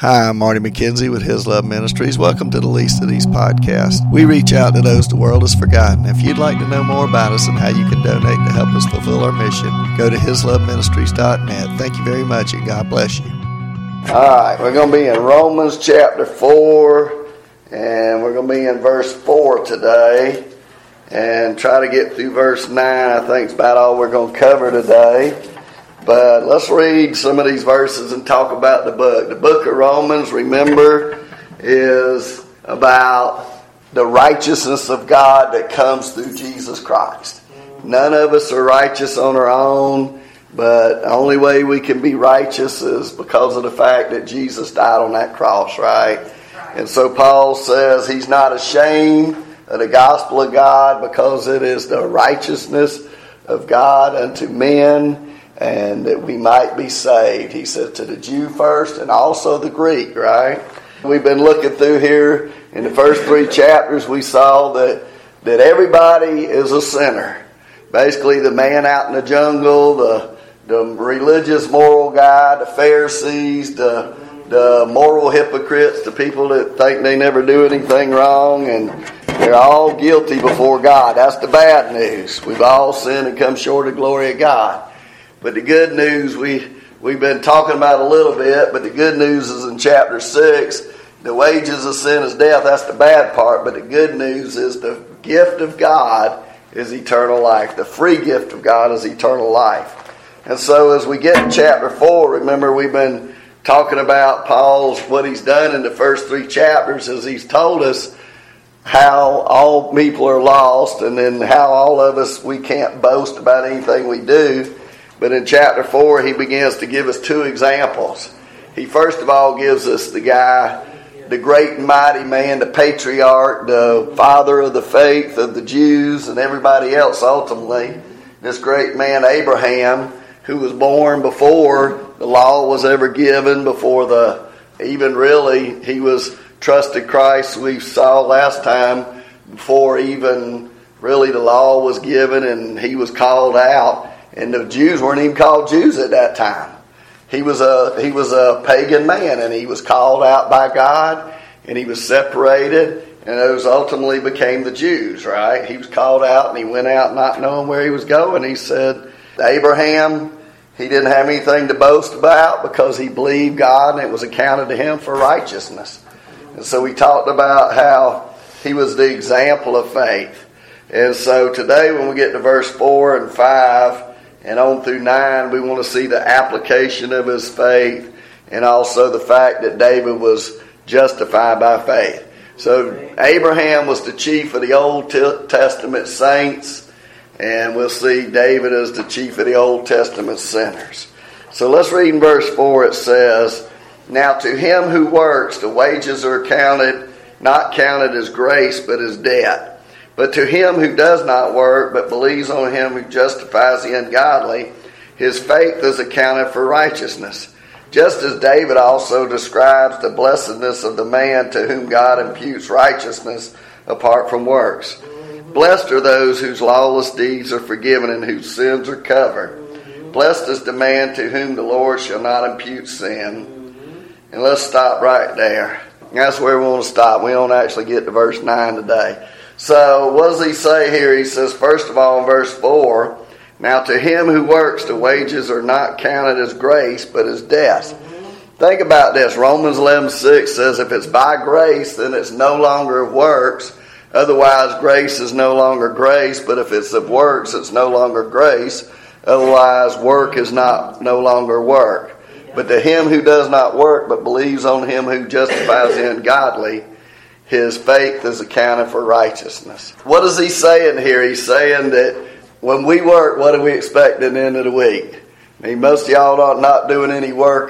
Hi, I'm Marty McKenzie with His Love Ministries. Welcome to the Least of These podcasts. We reach out to those the world has forgotten. If you'd like to know more about us and how you can donate to help us fulfill our mission, go to hisloveministries.net. Thank you very much, and God bless you. All right, we're going to be in Romans chapter 4, and we're going to be in verse 4 today, and try to get through verse 9. I think it's about all we're going to cover today. But let's read some of these verses and talk about the book. The book of Romans, remember, is about the righteousness of God that comes through Jesus Christ. None of us are righteous on our own, but the only way we can be righteous is because of the fact that Jesus died on that cross, right? And so Paul says he's not ashamed of the gospel of God because it is the righteousness of God unto men, and that we might be saved. He said to the Jew first and also the Greek, right? We've been looking through here in the first 3 chapters. We saw that everybody is a sinner. Basically, the man out in the jungle, the religious moral guy, the Pharisees, the moral hypocrites, the people that think they never do anything wrong, and they're all guilty before God. That's the bad news. We've all sinned and come short of the glory of God. But the good news, we've been talking about a little bit, but the good news is in chapter 6, the wages of sin is death. That's the bad part, but the good news is the gift of God is eternal life. The free gift of God is eternal life. And so as we get to chapter 4, remember we've been talking about what he's done in the first 3 chapters is he's told us how all people are lost, and then how all of us, we can't boast about anything we do. But in chapter 4, he begins to give us 2 examples. He first of all gives us the guy, the great and mighty man, the patriarch, the father of the faith of the Jews and everybody else ultimately. This great man Abraham, who was born before the law was ever given, before he was trusted Christ, we saw last time, before even really the law was given and he was called out. And the Jews weren't even called Jews at that time. He was a pagan man, and he was called out by God, and he was separated, and those ultimately became the Jews, right? He was called out, and he went out not knowing where he was going. He said, Abraham, he didn't have anything to boast about because he believed God, and it was accounted to him for righteousness. And so we talked about how he was the example of faith. And so today when we get to verse 4 and 5, and on through 9, we want to see the application of his faith and also the fact that David was justified by faith. So Abraham was the chief of the Old Testament saints, and we'll see David as the chief of the Old Testament sinners. So let's read in verse 4. It says, "Now to him who works, the wages are not counted as grace, but as debt. But to him who does not work, but believes on him who justifies the ungodly, his faith is accounted for righteousness. Just as David also describes the blessedness of the man to whom God imputes righteousness apart from works. Blessed are those whose lawless deeds are forgiven and whose sins are covered. Blessed is the man to whom the Lord shall not impute sin." And let's stop right there. That's where we want to stop. We don't actually get to verse 9 today. So what does he say here? He says, first of all, in verse 4, "Now to him who works, the wages are not counted as grace, but as debt." Think about this. Romans 11:6 says if it's by grace, then it's no longer of works. Otherwise, grace is no longer grace. But if it's of works, it's no longer grace. Otherwise, work is no longer work. But to him who does not work, but believes on him who justifies the ungodly, his faith is accounted for righteousness. What is he saying here? He's saying that when we work, what do we expect at the end of the week? I mean, most of y'all are not doing any work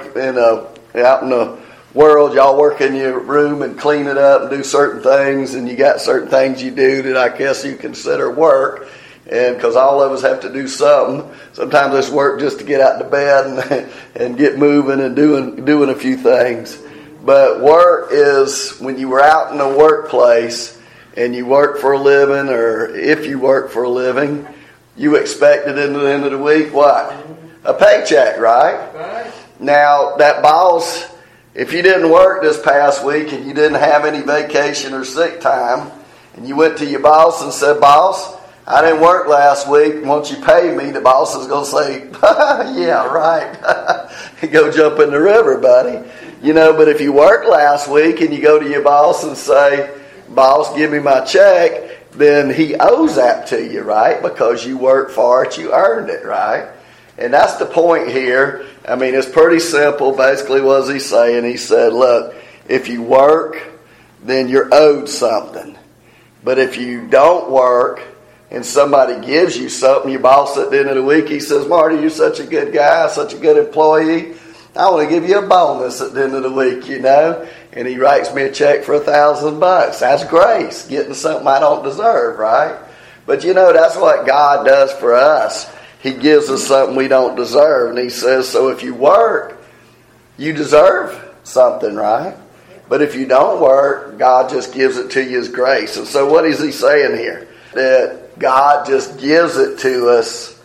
out in the world. Y'all work in your room and clean it up and do certain things, and you got certain things you do that I guess you consider work. And because all of us have to do something. Sometimes it's work just to get out of bed and get moving and doing a few things. But work is when you were out in the workplace and you work for a living, or if you work for a living, you expected at the end of the week what? A paycheck, right? Now, that boss If you didn't work this past week and you didn't have any vacation or sick time, and you went to your boss and said, "Boss, I didn't work last week. Won't you pay me?" The boss is going to say, "Yeah, right." Go jump in the river, buddy. But if you worked last week and you go to your boss and say, "Boss, give me my check," then he owes that to you, right? Because you worked for it, you earned it, right? And that's the point here. I mean, it's pretty simple. Basically, what is he saying? He said, look, if you work, then you're owed something. But if you don't work and somebody gives you something, your boss at the end of the week, he says, "Marty, you're such a good guy, such a good employee. I want to give you a bonus at the end of the week, And he writes me a check for $1,000. That's grace, getting something I don't deserve, right? But that's what God does for us. He gives us something we don't deserve. And he says, so if you work, you deserve something, right? But if you don't work, God just gives it to you as grace. And so what is he saying here? That God just gives it to us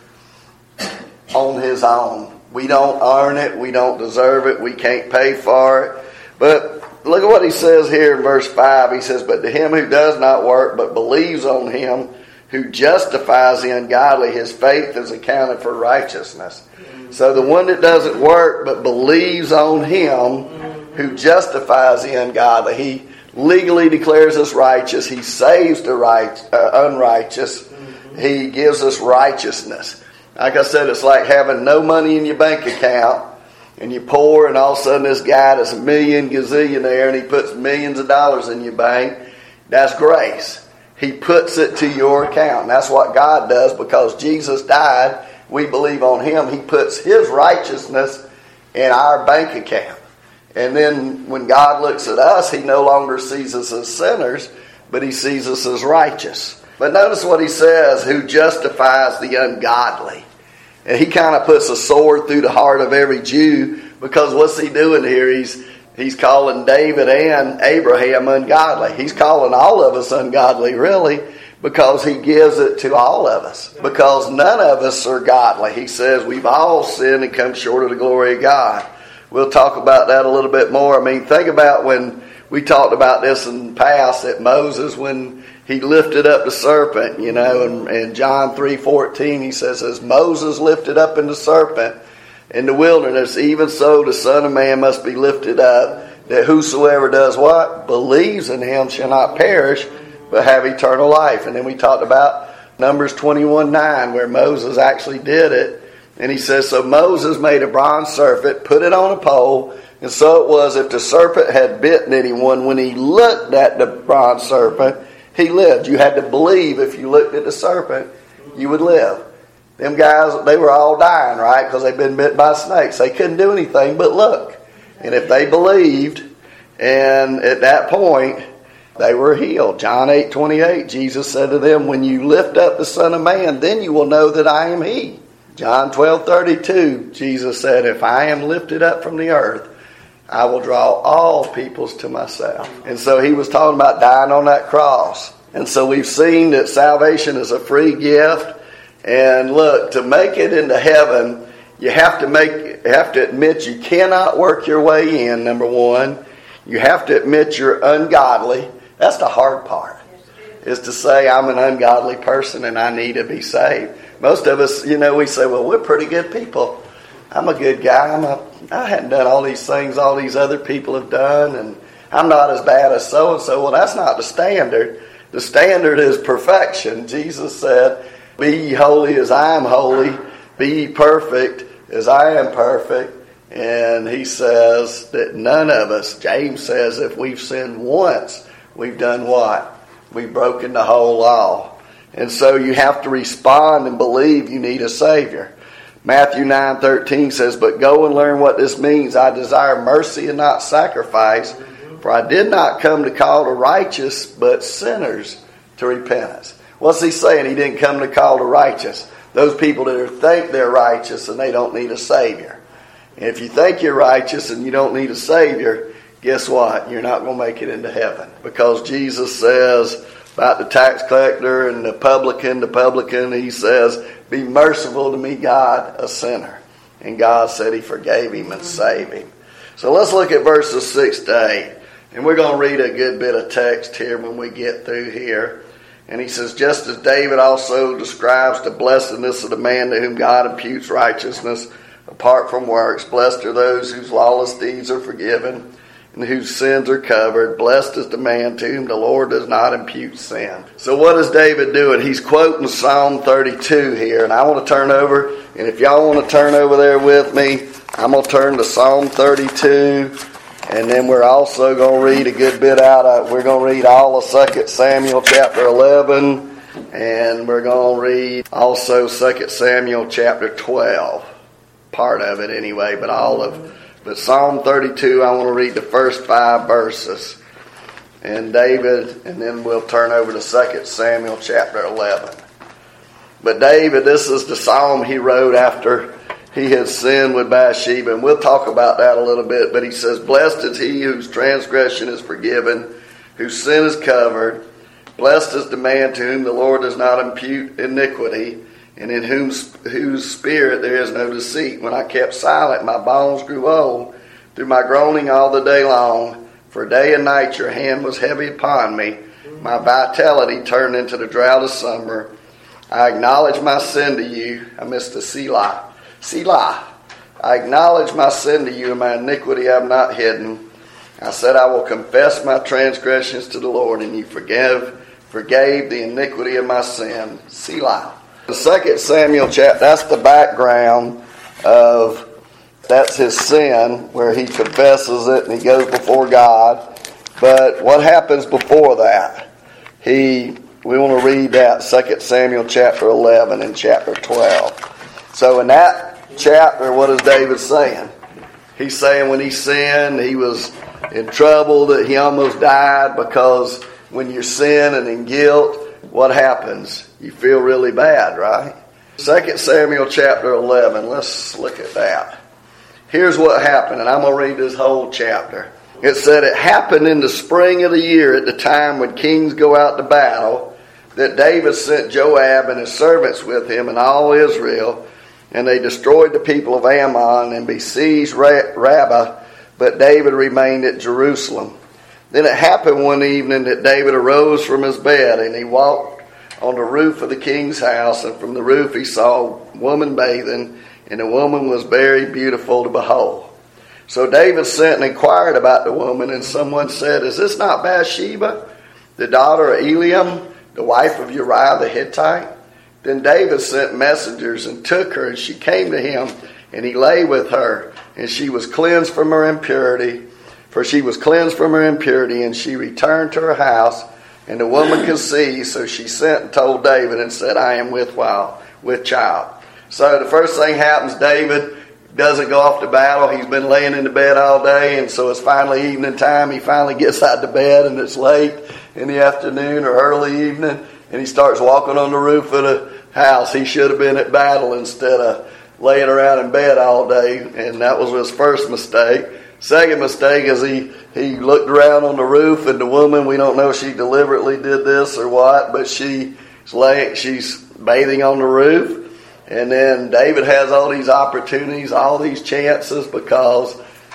on his own. We don't earn it. We don't deserve it. We can't pay for it. But look at what he says here in verse 5. He says, but to him who does not work but believes on him who justifies the ungodly, his faith is accounted for righteousness. So the one that doesn't work but believes on him who justifies the ungodly, he legally declares us righteous. He saves the unrighteous. He gives us righteousness. Like I said, it's like having no money in your bank account and you're poor, and all of a sudden this guy that's a million gazillionaire and he puts millions of dollars in your bank. That's grace. He puts it to your account. And that's what God does because Jesus died. We believe on him. He puts his righteousness in our bank account. And then when God looks at us, he no longer sees us as sinners, but he sees us as righteous. But notice what he says, who justifies the ungodly. And he kind of puts a sword through the heart of every Jew, because what's he doing here? He's calling David and Abraham ungodly. He's calling all of us ungodly, really, because he gives it to all of us. Because none of us are godly. He says we've all sinned and come short of the glory of God. We'll talk about that a little bit more. I mean, think about when we talked about this in the past, that Moses, when he lifted up the serpent, and John 3:14, he says, as Moses lifted up in the serpent in the wilderness, even so the Son of Man must be lifted up, that whosoever does what? Believes in him shall not perish, but have eternal life. And then we talked about Numbers 21:9, where Moses actually did it. And he says, so Moses made a bronze serpent, put it on a pole, and so it was, if the serpent had bitten anyone, when he looked at the bronze serpent, he lived. You had to believe if you looked at the serpent, you would live. Them guys, they were all dying, right? Because they'd been bit by snakes. They couldn't do anything but look. And if they believed, and at that point, they were healed. John 8:28, Jesus said to them, when you lift up the Son of Man, then you will know that I am he. John 12:32, Jesus said, if I am lifted up from the earth, I will draw all peoples to myself. And so he was talking about dying on that cross. And so we've seen that salvation is a free gift. And look, to make it into heaven, you have to admit you cannot work your way in, number one. You have to admit you're ungodly. That's the hard part, is to say I'm an ungodly person and I need to be saved. Most of us, we say, well, we're pretty good people. I'm a good guy. I hadn't done all these things all these other people have done, and I'm not as bad as so-and-so. Well, that's not the standard. The standard is perfection. Jesus said, be ye holy as I am holy. Be ye perfect as I am perfect. And he says that none of us, James says, if we've sinned once, we've done what? We've broken the whole law. And so you have to respond and believe you need a Savior. Matthew 9:13 says, but go and learn what this means. I desire mercy and not sacrifice, for I did not come to call the righteous, but sinners to repentance. What's he saying? He didn't come to call the righteous. Those people that think they're righteous and they don't need a Savior. And if you think you're righteous and you don't need a Savior, guess what? You're not going to make it into heaven. Because Jesus says about the tax collector and the publican, he says, be merciful to me, God, a sinner. And God said he forgave him and saved him. So let's look at verses 6 to 8. And we're going to read a good bit of text here when we get through here. And he says, just as David also describes the blessedness of the man to whom God imputes righteousness apart from works, blessed are those whose lawless deeds are forgiven and whose sins are covered. Blessed is the man to whom the Lord does not impute sin. So what is David doing? He's quoting Psalm 32 here. And I want to turn over. And if y'all want to turn over there with me, I'm going to turn to Psalm 32. And then we're also going to read a good bit out of, we're going to read all of 2 Samuel chapter 11. And we're going to read also 2 Samuel chapter 12. Part of it anyway, but Psalm 32, I want to read the first 5 verses. And David, and then we'll turn over to 2 Samuel chapter 11. But David, this is the psalm he wrote after he had sinned with Bathsheba, and we'll talk about that a little bit. But he says, blessed is he whose transgression is forgiven, whose sin is covered. Blessed is the man to whom the Lord does not impute iniquity, and in whose spirit there is no deceit. When I kept silent, my bones grew old through my groaning all the day long. For day and night your hand was heavy upon me. My vitality turned into the drought of summer. I acknowledge my sin to you. I missed the Selah. Selah. I acknowledge my sin to you, and my iniquity I have not hidden. I said, I will confess my transgressions to the Lord, and you forgave the iniquity of my sin. Selah. The 2 Samuel chapter, that's the background of, that's his sin, where he confesses it and he goes before God. But what happens before that? We want to read that 2 Samuel chapter 11 and chapter 12. So in that chapter, what is David saying? He's saying when he sinned, he was in trouble, that he almost died, because when you're sin and in guilt, what happens? You feel really bad, right? 2 Samuel chapter 11, let's look at that. Here's what happened, and I'm going to read this whole chapter. It said, it happened in the spring of the year, at the time when kings go out to battle, that David sent Joab and his servants with him and all Israel, and they destroyed the people of Ammon and besieged Rabbah, but David remained at Jerusalem. Then it happened one evening that David arose from his bed, and he walked on the roof of the king's house, and from the roof he saw a woman bathing, and the woman was very beautiful to behold. So David sent and inquired about the woman, and someone said, is this not Bathsheba, the daughter of Eliam, the wife of Uriah the Hittite? Then David sent messengers and took her, and she came to him, and he lay with her, and she was cleansed from her impurity. For she was cleansed from her impurity, and she returned to her house, and the woman conceived. So she sent and told David and said, I am with child. So the first thing happens, David doesn't go off to battle. He's been laying in the bed all day, and so it's finally evening time. He finally gets out of bed, and it's late in the afternoon or early evening, and he starts walking on the roof of the house. He should have been at battle instead of laying around in bed all day, and that was his first mistake. Second mistake is he looked around on the roof, and the woman, we don't know if she deliberately did this or what, but she's bathing on the roof. And then David has all these opportunities, all these chances, because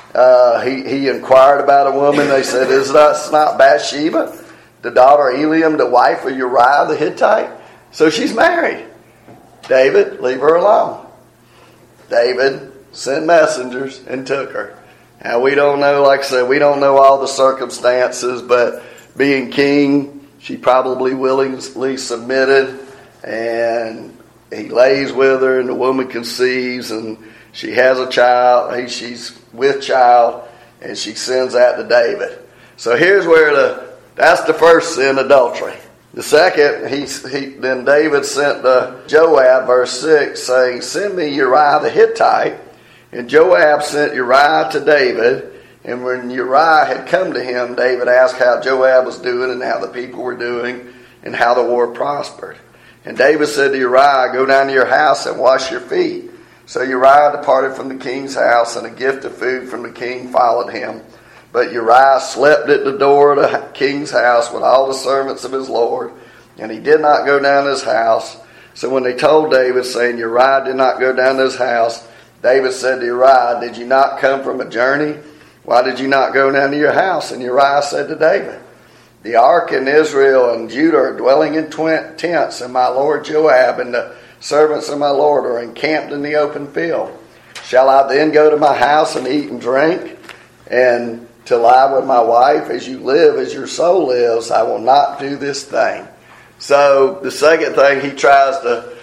he inquired about a woman. They said, is that not Bathsheba, the daughter of Eliam, the wife of Uriah the Hittite? So she's married. David, leave her alone. David sent messengers and took her. Now, we don't know, like I said, we don't know all the circumstances, but being king, she probably willingly submitted, and he lays with her, and the woman conceives, and she has a child. She's with child, and she sends that to David. So here's where that's the first sin, adultery. The second, then David sent to Joab, verse 6, saying, send me Uriah the Hittite. And Joab sent Uriah to David, and when Uriah had come to him, David asked how Joab was doing and how the people were doing and how the war prospered. And David said to Uriah, go down to your house and wash your feet. So Uriah departed from the king's house, and a gift of food from the king followed him. But Uriah slept at the door of the king's house with all the servants of his lord, and he did not go down to his house. So when they told David, saying, Uriah did not go down to his house, David said to Uriah, did you not come from a journey? Why did you not go down to your house? And Uriah said to David, the ark and Israel and Judah are dwelling in tents, and my lord Joab and the servants of my lord are encamped in the open field. Shall I then go to my house and eat and drink, and to lie with my wife? As you live, as your soul lives, I will not do this thing. So the second thing, he tries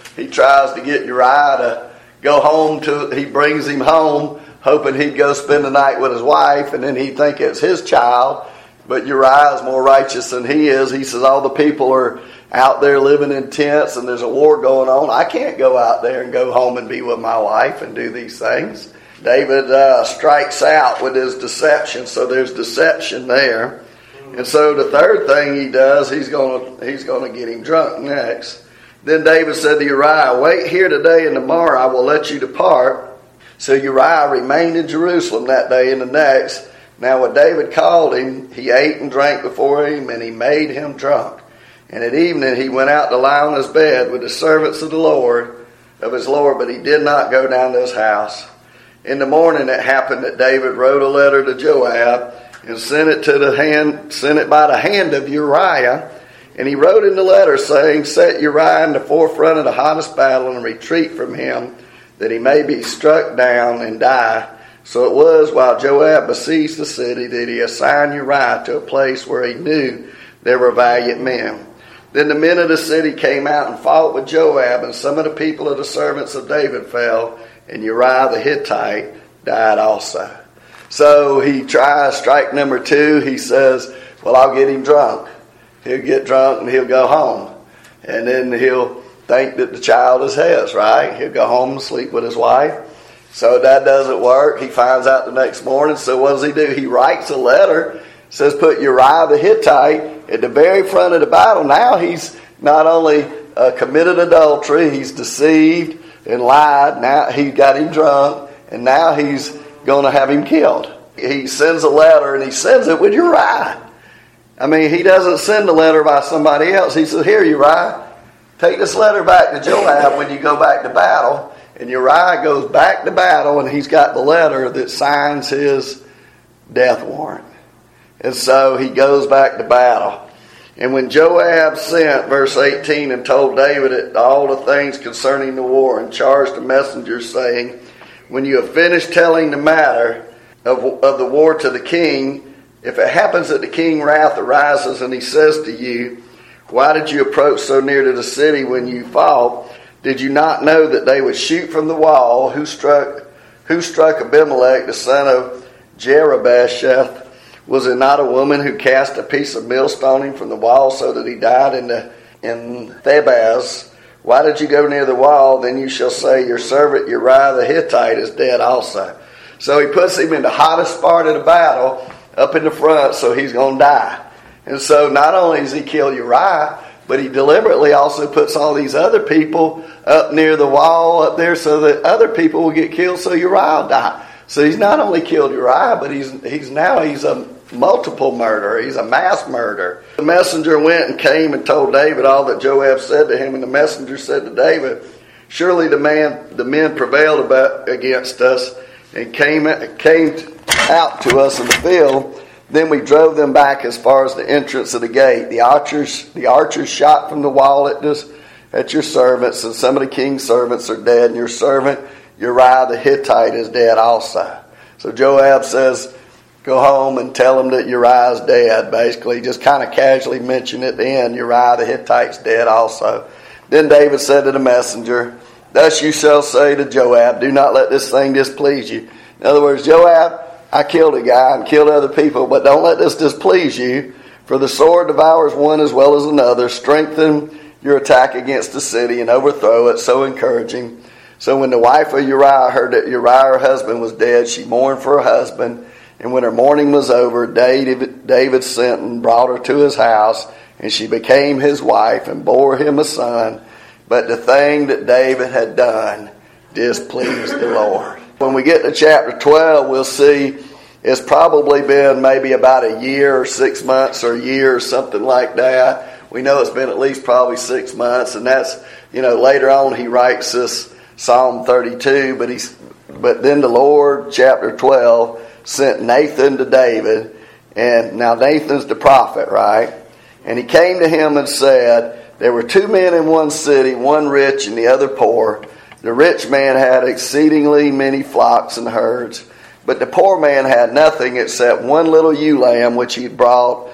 to get Uriah to go home he brings him home, hoping he'd go spend the night with his wife, and then he'd think it's his child. But Uriah is more righteous than he is. He says, all the people are out there living in tents and there's a war going on. I can't go out there and go home and be with my wife and do these things. David strikes out with his deception, so there's deception there. And so the third thing he does, he's going to get him drunk next. Then David said to Uriah, wait here today and tomorrow I will let you depart. So Uriah remained in Jerusalem that day and the next. Now when David called him, he ate and drank before him, and he made him drunk. And at evening he went out to lie on his bed with the servants of his Lord, but he did not go down to his house. In the morning it happened that David wrote a letter to Joab and sent it by the hand of Uriah. And he wrote in the letter saying, set Uriah in the forefront of the hottest battle and retreat from him, that he may be struck down and die. So it was while Joab besieged the city that he assigned Uriah to a place where he knew there were valiant men. Then the men of the city came out and fought with Joab, and some of the people of the servants of David fell, and Uriah the Hittite died also. So he tries strike number 2. He says, well, I'll get him drunk. He'll get drunk and he'll go home. And then he'll think that the child is his, right? He'll go home and sleep with his wife. So that doesn't work. He finds out the next morning. So what does he do? He writes a letter. Says put Uriah the Hittite at the very front of the battle. Now he's not only committed adultery, he's deceived and lied. Now he got him drunk, and now he's going to have him killed. He sends a letter, and he sends it with Uriah. I mean, he doesn't send a letter by somebody else. He says, here, Uriah, take this letter back to Joab when you go back to battle. And Uriah goes back to battle, and he's got the letter that signs his death warrant. And so he goes back to battle. And when Joab sent, verse 18, and told David all the things concerning the war, and charged the messengers, saying, when you have finished telling the matter of the war to the king, if it happens that the king's wrath arises, and he says to you, why did you approach so near to the city when you fought? Did you not know that they would shoot from the wall? Who struck Abimelech, the son of Jerubbesheth? Was it not a woman who cast a piece of millstoning from the wall so that he died in Thebaz? Why did you go near the wall? Then you shall say, your servant Uriah the Hittite is dead also. So he puts him in the hottest part of the battle, up in the front, so he's going to die. And so not only does he kill Uriah, but he deliberately also puts all these other people up near the wall up there so that other people will get killed, so Uriah will die. So he's not only killed Uriah, but he's a multiple murderer. He's a mass murderer. The messenger went and came and told David all that Joab said to him, and the messenger said to David, surely the men prevailed against us and came out to us in the field. Then we drove them back as far as the entrance of the gate. The archers shot from the wall at your servants, and some of the king's servants are dead, and your servant Uriah the Hittite is dead also. So Joab says, go home and tell them that Uriah's dead. Basically, just kind of casually mention at the end, Uriah the Hittite's dead also. Then David said to the messenger, thus you shall say to Joab, do not let this thing displease you. In other words, Joab, I killed a guy and killed other people, but don't let this displease you, for the sword devours one as well as another. Strengthen your attack against the city and overthrow it. So encouraging. So when the wife of Uriah heard that Uriah, her husband, was dead, she mourned for her husband. And when her mourning was over, David sent and brought her to his house, and she became his wife and bore him a son. But the thing that David had done displeased the Lord. When we get to chapter 12, we'll see it's probably been maybe about a year or 6 months or a year or something like that. We know it's been at least probably 6 months, and that's, later on he writes this Psalm 32, but then the Lord, chapter 12, sent Nathan to David. And now Nathan's the prophet, right? And he came to him and said, there were 2 men in one city, one rich and the other poor. The rich man had exceedingly many flocks and herds, but the poor man had nothing except one little ewe lamb which he had bought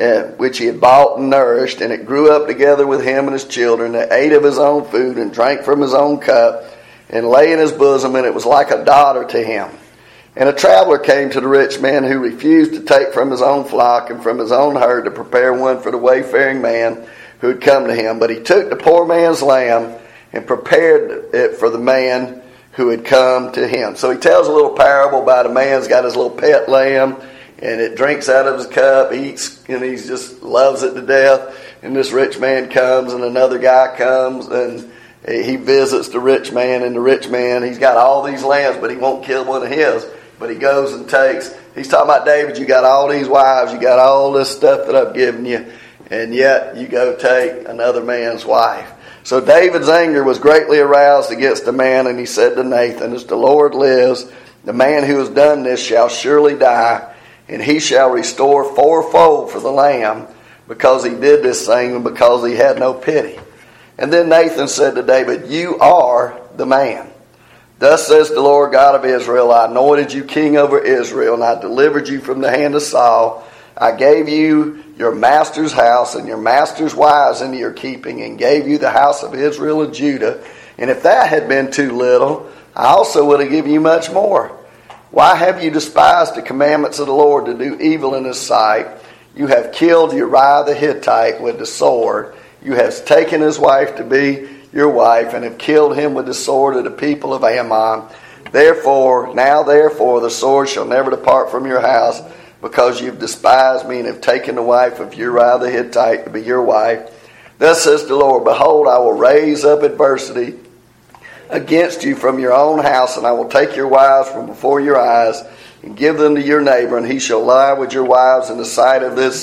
and nourished, and it grew up together with him and his children. It ate of his own food and drank from his own cup and lay in his bosom, and it was like a daughter to him. And a traveler came to the rich man, who refused to take from his own flock and from his own herd to prepare one for the wayfaring man who had come to him. But he took the poor man's lamb and prepared it for the man who had come to him. So he tells a little parable about a man's got his little pet lamb, and it drinks out of his cup, eats, and he just loves it to death. And this rich man comes, and another guy comes, and he visits the rich man, and the rich man, he's got all these lambs, but he won't kill one of his. But he goes and takes, he's talking about, David, you got all these wives, you got all this stuff that I've given you, and yet you go take another man's wife. So David's anger was greatly aroused against the man, and he said to Nathan, as the Lord lives, the man who has done this shall surely die, and he shall restore fourfold for the lamb, because he did this thing and because he had no pity. And then Nathan said to David, you are the man. Thus says the Lord God of Israel, I anointed you king over Israel, and I delivered you from the hand of Saul. I gave you your master's house and your master's wives into your keeping, and gave you the house of Israel and Judah. And if that had been too little, I also would have given you much more. Why have you despised the commandments of the Lord to do evil in his sight? You have killed Uriah the Hittite with the sword. You have taken his wife to be your wife, and have killed him with the sword of the people of Ammon. Therefore, the sword shall never depart from your house, because you've despised me and have taken the wife of Uriah the Hittite to be your wife. Thus says the Lord, behold, I will raise up adversity against you from your own house, and I will take your wives from before your eyes and give them to your neighbor, and he shall lie with your wives in the sight of this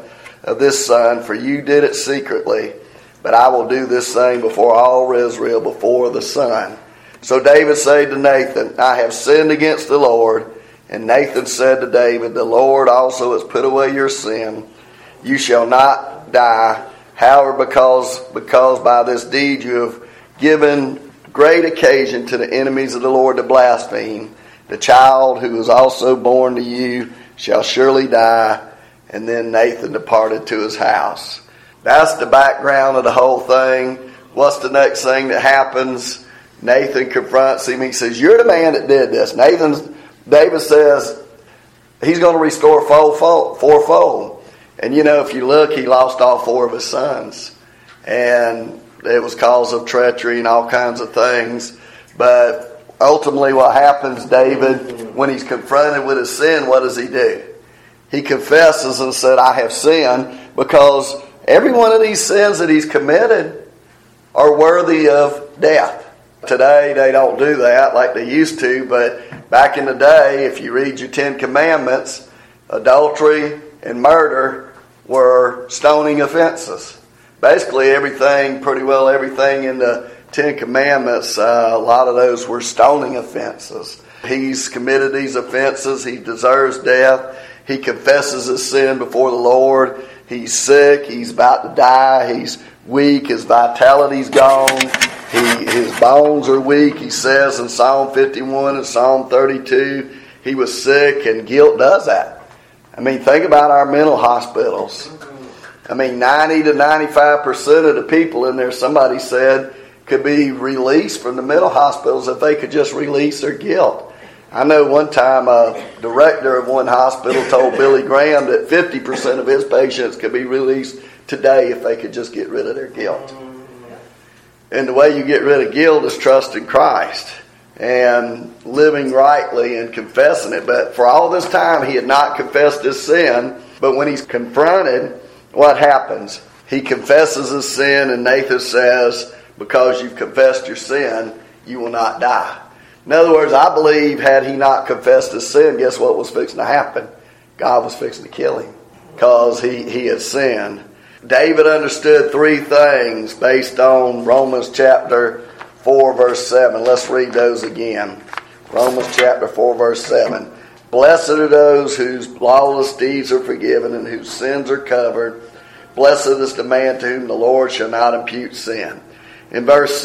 son, for you did it secretly. But I will do this thing before all Israel, before the sun. So David said to Nathan, I have sinned against the Lord. And Nathan said to David, the Lord also has put away your sin. You shall not die. However, because by this deed you have given great occasion to the enemies of the Lord to blaspheme, the child who is also born to you shall surely die. And then Nathan departed to his house. That's the background of the whole thing. What's the next thing that happens? Nathan confronts him. He says, you're the man that did this. David says he's going to restore fourfold. And if you look, he lost all 4 of his sons. And it was cause of treachery and all kinds of things. But ultimately what happens, David, when he's confronted with his sin, what does he do? He confesses and said, I have sinned, because every one of these sins that he's committed are worthy of death. Today, they don't do that like they used to, but back in the day, if you read your 10 Commandments, adultery and murder were stoning offenses. Basically, pretty well everything in the 10 Commandments, a lot of those were stoning offenses. He's committed these offenses. He deserves death. He confesses his sin before the Lord. He's sick. He's about to die. He's weak. His vitality's gone. His bones are weak. He says in Psalm 51 and Psalm 32, he was sick, and guilt does that. Think about our mental hospitals. 90 to 95% of the people in there, somebody said, could be released from the mental hospitals if they could just release their guilt. I know one time a director of one hospital told Billy Graham that 50% of his patients could be released today if they could just get rid of their guilt. And the way you get rid of guilt is trusting Christ and living rightly and confessing it. But for all this time, he had not confessed his sin. But when he's confronted, what happens? He confesses his sin, and Nathan says, because you've confessed your sin, you will not die. In other words, I believe had he not confessed his sin, guess what was fixing to happen? God was fixing to kill him because he had sinned. David understood 3 things based on Romans chapter 4 verse 7. Let's read those again. Romans chapter 4 verse 7. Blessed are those whose lawless deeds are forgiven and whose sins are covered. Blessed is the man to whom the Lord shall not impute sin. In verse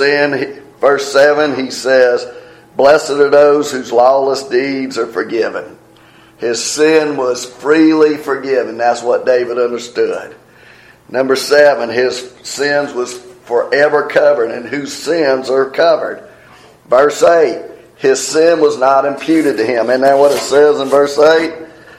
7, he says, blessed are those whose lawless deeds are forgiven. His sin was freely forgiven. That's what David understood. Number 7, his sins was forever covered, and whose sins are covered. Verse 8, his sin was not imputed to him. Isn't that what it says in verse 8?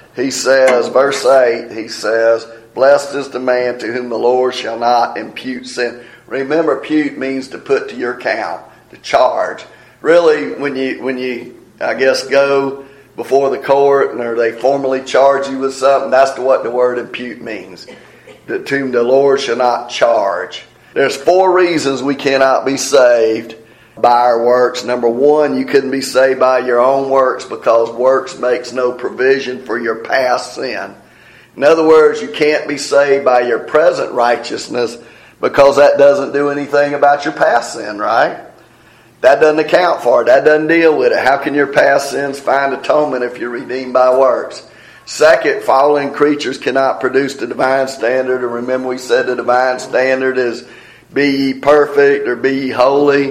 Verse 8, he says, blessed is the man to whom the Lord shall not impute sin. Remember, impute means to put to your account, to charge. Really, when you I guess, go before the court or they formally charge you with something, that's what the word impute means. To whom the Lord shall not charge. There's 4 reasons we cannot be saved by our works. Number 1, you couldn't be saved by your own works because works makes no provision for your past sin. In other words, you can't be saved by your present righteousness because that doesn't do anything about your past sin, right? That doesn't account for it. That doesn't deal with it. How can your past sins find atonement if you're redeemed by works? Second, fallen creatures cannot produce the divine standard. And remember, we said the divine standard is be ye perfect or be ye holy.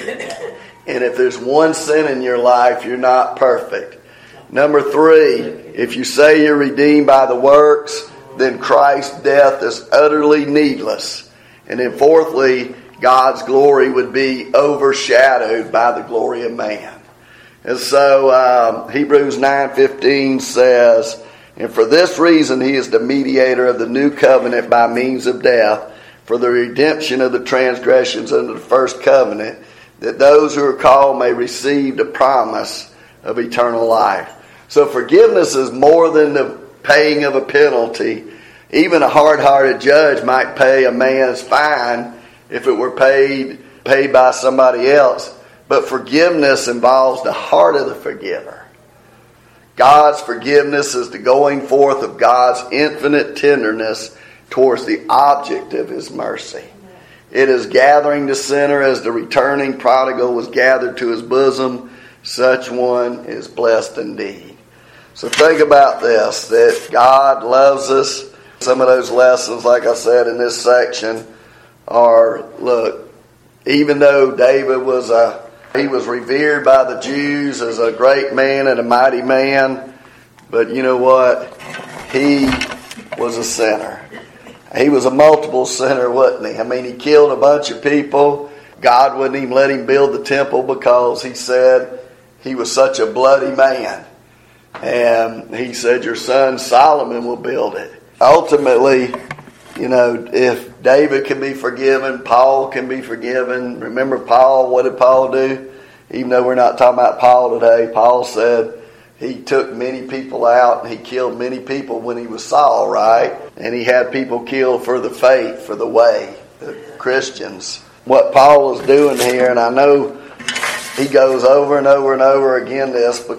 And if there's one sin in your life, you're not perfect. Number 3, if you say you're redeemed by the works, then Christ's death is utterly needless. And then fourthly, God's glory would be overshadowed by the glory of man. And so Hebrews 9:15 says, and for this reason he is the mediator of the new covenant by means of death, for the redemption of the transgressions under the first covenant, that those who are called may receive the promise of eternal life. So forgiveness is more than the paying of a penalty. Even a hard-hearted judge might pay a man's fine if it were paid by somebody else. But forgiveness involves the heart of the forgiver. God's forgiveness is the going forth of God's infinite tenderness towards the object of His mercy. It is gathering the sinner as the returning prodigal was gathered to his bosom. Such one is blessed indeed. So think about this, that God loves us. Some of those lessons, like I said in this section, are, look, even though David was revered by the Jews as a great man and a mighty man, but you know what? He was a sinner. He was a multiple sinner, wasn't he? I mean, he killed a bunch of people. God wouldn't even let him build the temple because he said he was such a bloody man. And he said, your son Solomon will build it. Ultimately, you know, if David can be forgiven, Paul can be forgiven. Remember Paul, what did Paul do? Even though we're not talking about Paul today, Paul said he took many people out and he killed many people when he was Saul, right? And he had people killed for the faith, for the way, the Christians. What Paul is doing here, and I know he goes over and over and over again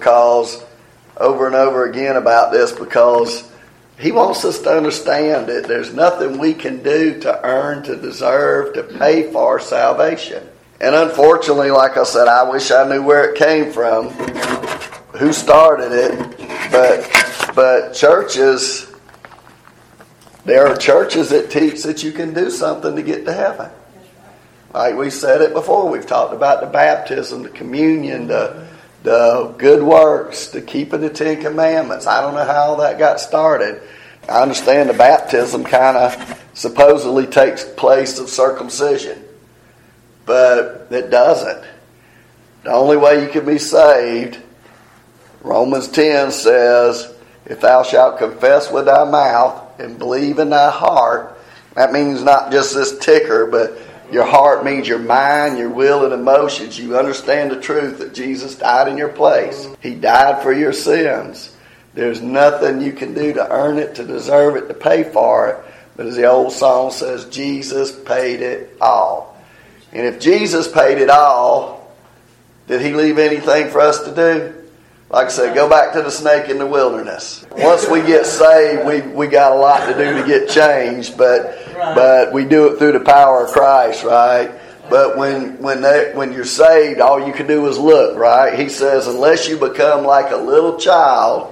about this because he wants us to understand that there's nothing we can do to earn, to deserve, to pay for salvation. And unfortunately, like I said, I wish I knew where it came from, who started it, but churches, there are churches that teach that you can do something to get to heaven. Like we said it before, we've talked about the baptism, the communion, the good works, the keeping the 10 Commandments. I don't know how all that got started. I understand the baptism kind of supposedly takes place of circumcision, but it doesn't. The only way you can be saved, Romans 10 says, if thou shalt confess with thy mouth and believe in thy heart, that means not just this ticker, but your heart means your mind, your will, and emotions. You understand the truth that Jesus died in your place. He died for your sins. There's nothing you can do to earn it, to deserve it, to pay for it. But as the old song says, Jesus paid it all. And if Jesus paid it all, did He leave anything for us to do? Like I said, go back to the snake in the wilderness. Once we get saved, we got a lot to do to get changed, but we do it through the power of Christ, right? But when you're saved, all you can do is look, right? He says, unless you become like a little child,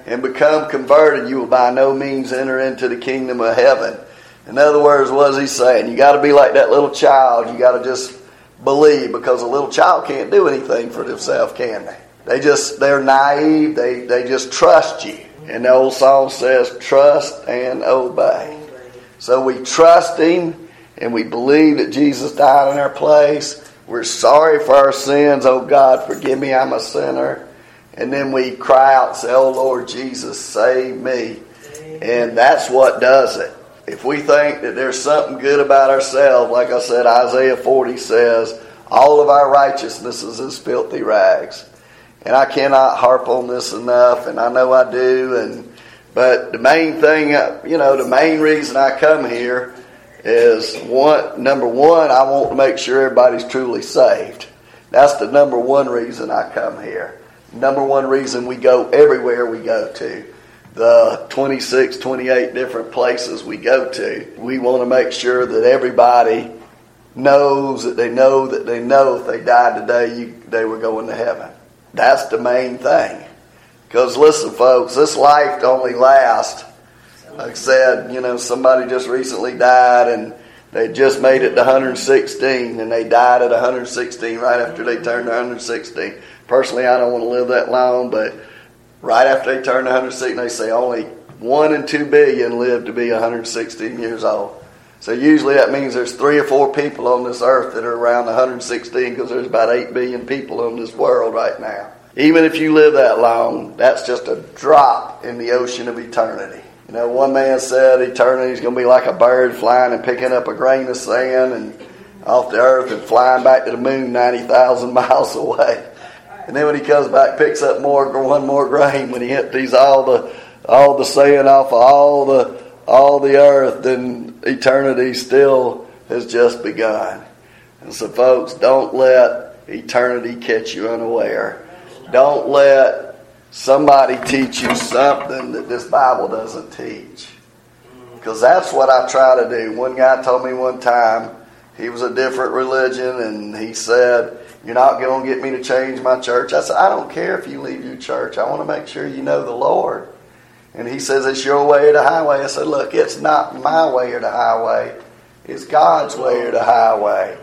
and become converted, you will by no means enter into the kingdom of heaven. In other words, what is he saying? You got to be like that little child. You got to just believe, because a little child can't do anything for themselves, can they? They're naive. They just trust you. And the old song says, trust and obey. So we trust him and we believe that Jesus died in our place. We're sorry for our sins. Oh God, forgive me, I'm a sinner. And then we cry out and say, oh Lord Jesus, save me. And that's what does it. If we think that there's something good about ourselves, like I said, Isaiah 40 says, all of our righteousness is as filthy rags. And I cannot harp on this enough, and I know I do. But the main thing, the main reason I come here is, number one, I want to make sure everybody's truly saved. That's the number one reason I come here. Number one reason we go everywhere we go to. The 26, 28 different places we go to. We want to make sure that everybody knows that they know that they know if they died today, they were going to heaven. That's the main thing. Because listen, folks, this life only lasts. Like I said, somebody just recently died and they just made it to 116 and they died at 116 right after they turned 116. Personally, I don't want to live that long, but right after they turn 116, they say only 1 in 2 billion live to be 116 years old. So usually that means there's 3 or 4 people on this earth that are around 116, because there's about 8 billion people on this world right now. Even if you live that long, that's just a drop in the ocean of eternity. One man said eternity is going to be like a bird flying and picking up a grain of sand and off the earth and flying back to the moon 90,000 miles away. And then when he comes back, picks up one more grain, when he empties all the sand off of all the earth, then eternity still has just begun. And so, folks, don't let eternity catch you unaware. Don't let somebody teach you something that this Bible doesn't teach. Because that's what I try to do. One guy told me one time, he was a different religion, and he said, you're not going to get me to change my church. I said, I don't care if you leave your church. I want to make sure you know the Lord. And he says, it's your way or the highway. I said, look, it's not my way or the highway. It's God's way or the highway.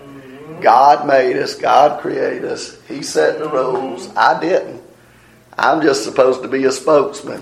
God made us. God created us. He set the rules. I didn't. I'm just supposed to be a spokesman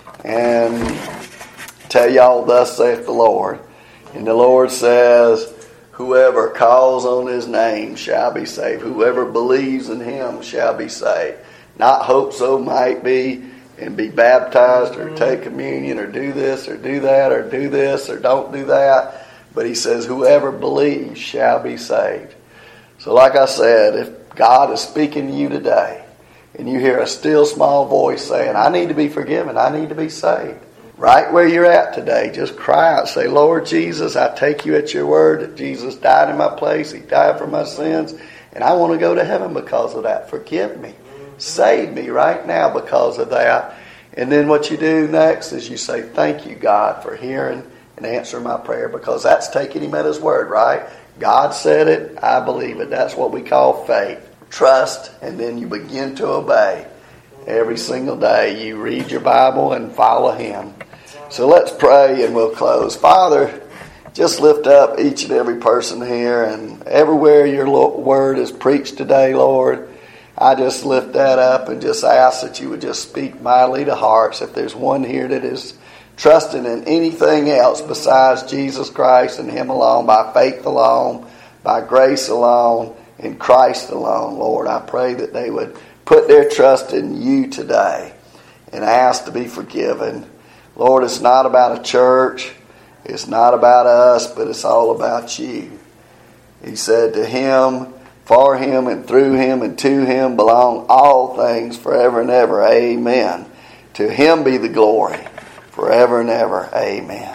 and tell y'all, thus saith the Lord. And the Lord says, whoever calls on his name shall be saved. Whoever believes in him shall be saved. Not hope so might be and be baptized or take communion or do this or do that or do this or don't do that. But he says whoever believes shall be saved. So like I said, if God is speaking to you today and you hear a still small voice saying, I need to be forgiven, I need to be saved. Right where you're at today, just cry out, say, Lord Jesus, I take you at your word that Jesus died in my place. He died for my sins. And I want to go to heaven because of that. Forgive me. Save me right now because of that. And then what you do next is you say, thank you, God, for hearing and answering my prayer, because that's taking him at his word, right? God said it, I believe it. That's what we call faith. Trust, and then you begin to obey. Every single day you read your Bible and follow him. So let's pray and we'll close. Father, just lift up each and every person here, and everywhere your word is preached today, Lord, I just lift that up and just ask that you would just speak mightily to hearts. If there's one here that is trusting in anything else besides Jesus Christ and him alone, by faith alone, by grace alone, in Christ alone, Lord, I pray that they would put their trust in you today and ask to be forgiven. Lord, it's not about a church. It's not about us, but it's all about you. He said, to him, for him, and through him, and to him belong all things forever and ever. Amen. To him be the glory forever and ever. Amen.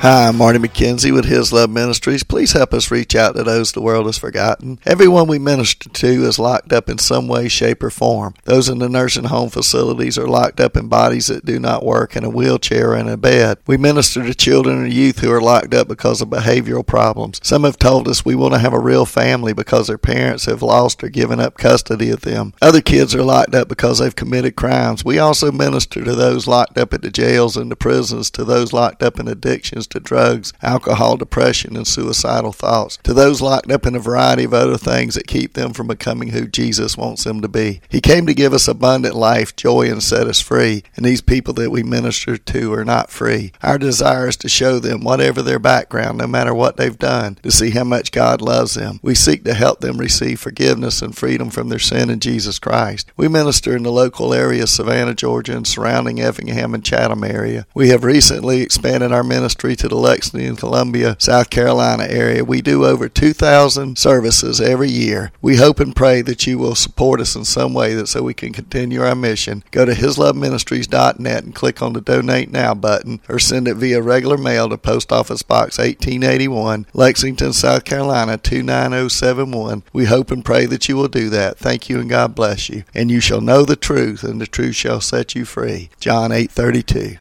Hi, I'm Marty McKenzie with His Love Ministries. Please help us reach out to those the world has forgotten. Everyone we minister to is locked up in some way, shape, or form. Those in the nursing home facilities are locked up in bodies that do not work, in a wheelchair or in a bed. We minister to children and youth who are locked up because of behavioral problems. Some have told us we want to have a real family because their parents have lost or given up custody of them. Other kids are locked up because they've committed crimes. We also minister to those locked up at the jails and the prisons, to those locked up in addictions to drugs, alcohol, depression, and suicidal thoughts, to those locked up in a variety of other things that keep them from becoming who Jesus wants them to be. He came to give us abundant life, joy, and set us free, and these people that we minister to are not free. Our desire is to show them, whatever their background, no matter what they've done, to see how much God loves them. We seek to help them receive forgiveness and freedom from their sin in Jesus Christ. We minister in the local area of Savannah, Georgia, and surrounding Effingham and Chatham area. We have recently expanded our ministry to the Lexington, Columbia, South Carolina area. We do over 2,000 services every year. We hope and pray that you will support us in some way so we can continue our mission. Go to hisloveministries.net and click on the Donate Now button, or send it via regular mail to Post Office Box 1881, Lexington, South Carolina 29071. We hope and pray that you will do that. Thank you and God bless you. And you shall know the truth, and the truth shall set you free. John 8:32.